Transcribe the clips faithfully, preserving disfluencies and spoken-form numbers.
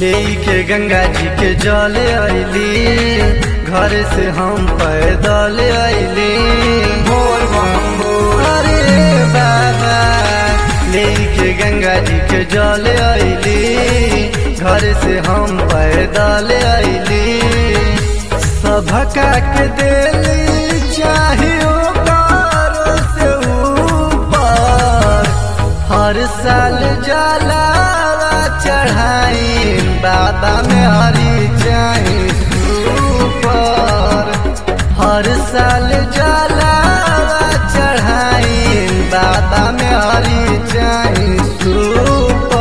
लेके गंगा जी के जल अइली, घर से हम पैदल अइली। अरे बाबा लेके गंगा जी के जल अइली, घर से हम पैदल अइली। सभका के दिली चाहिए कार से ऊपर, हर साल जलावा चढ़ाई बाबा में हरी चाही सुपर। हर साल जलावा चढ़ाई बाबा में हरी चाही सुपर।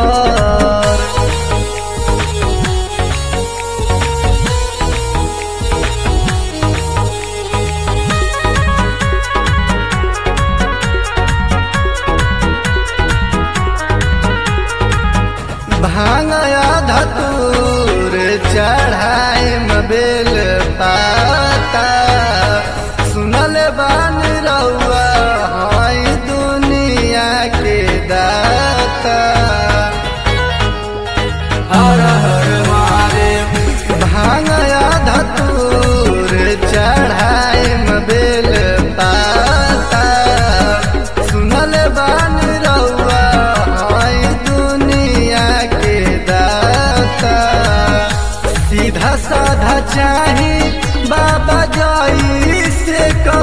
भांगया धतूर चढ़ाई बेल पाता, सुनल बान रउआ हई दुनिया के दाता। हर हर महादेव। भांगया धतूर चढ़ाई बेल पाता, सुनल बान रउआ हई दुनिया के दाता। सीधा साधा चाही बाबा जाई से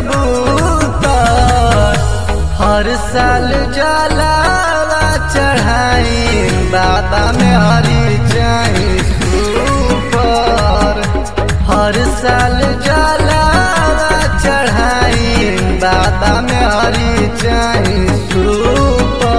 कबूतर, हर साल जलावा चढ़ाई बाबा में हरी चाही सुपर। हर साल जलावा चढ़ाई बाबा में हरी चाही सुपर।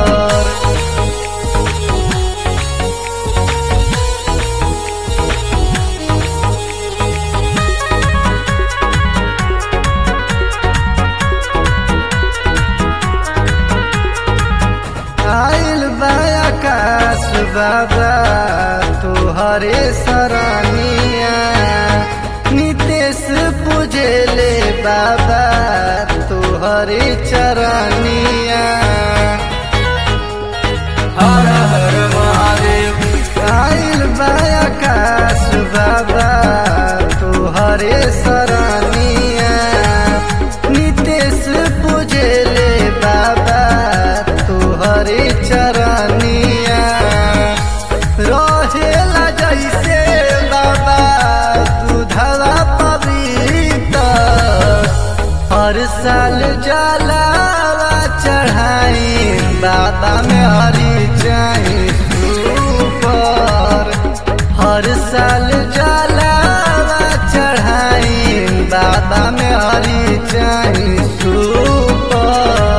आइल बाकाश बाबा तुहरे सरानिया, नितेश पूजेले बाबा तुहरे चरानिया। हर हर महादेव। आइल बाकाश बाबा तुहरे सरानिया, नितेश पूजेले बाबा तुहरे चरनिया। रहेला जैसे बाबा दूधवा पवित्र, हर साल जलावा चढ़ाई बाबा में हरी चाही सुपर। हर साल जलावा चढ़ाई बाबा में हरी चाही सुपर।